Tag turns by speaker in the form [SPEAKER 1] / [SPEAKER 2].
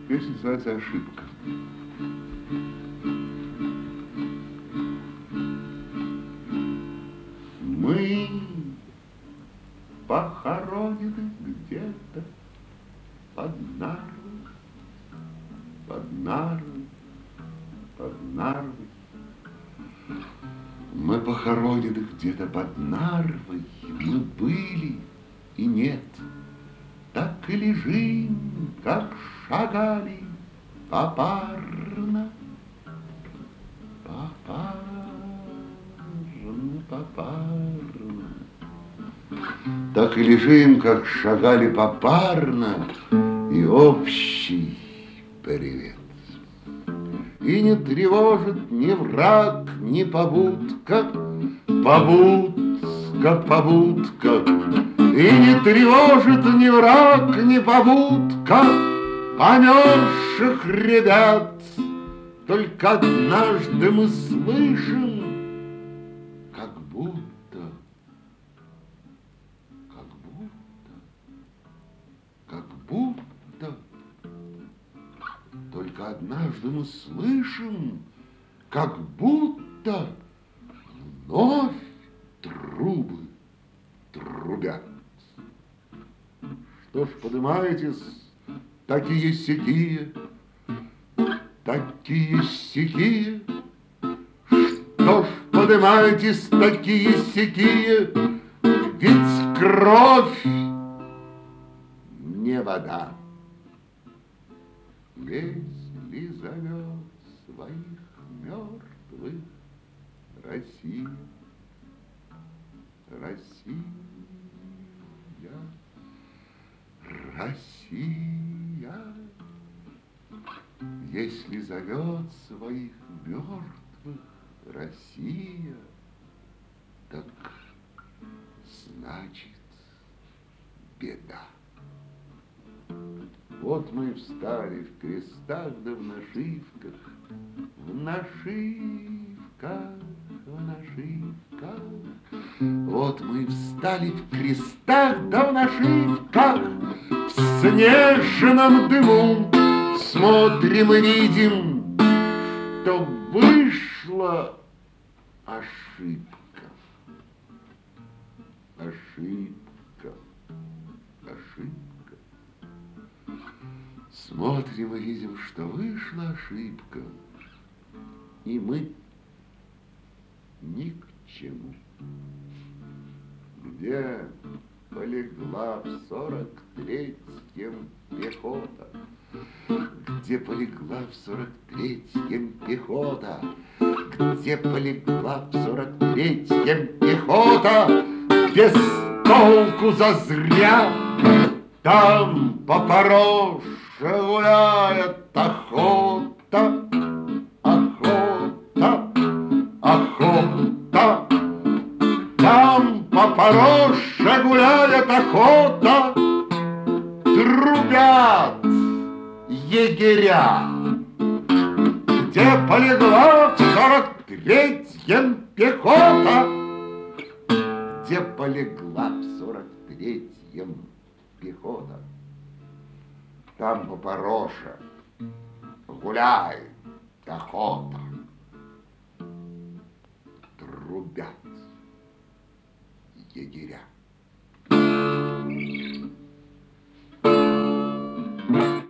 [SPEAKER 1] Песня называется «Ошибка». Мы похоронены где-то под Нарвой, под Нарвой, под Нарвой. Мы похоронены где-то под Нарвой, мы были и нет. Так и лежим, как шагали попарно, попарно. Так и лежим, как шагали попарно, и общий привет. И не тревожит ни враг, ни побудка, побудка, побудка. И не тревожит ни враг, ни побудка померзших ребят. Только однажды мы слышим, как будто, только однажды мы слышим, как будто вновь трубы трубят. Что ж, подымаетесь, такие-сякие, такие-сякие? Что ж, подымаетесь, такие-сякие? Ведь кровь не вода. Если зовет своих мертвых Россия, Россия, Россия, если зовет своих мертвых Россия, так значит беда. Вот мы встали в крестах да в нашивках, в нашивках, в нашивках. Вот мы встали в крестах да в нашивках, в снежном дыму смотрим и видим, что вышла ошибка. Ошибка, ошибка. Смотрим и видим, что вышла ошибка, и мы ни к чему. Где полегла в 43-м пехота? Где полегла в 43-м пехота? Где полегла в 43-м пехота? Без толку зазря там попорож гуляет охота, охота, охота. Там по пороше гуляет охота, трубят егеря. Где полегла в 43-м пехота? Где полегла в 43-м пехота? Там по пороше гуляет охота, трубят егеря.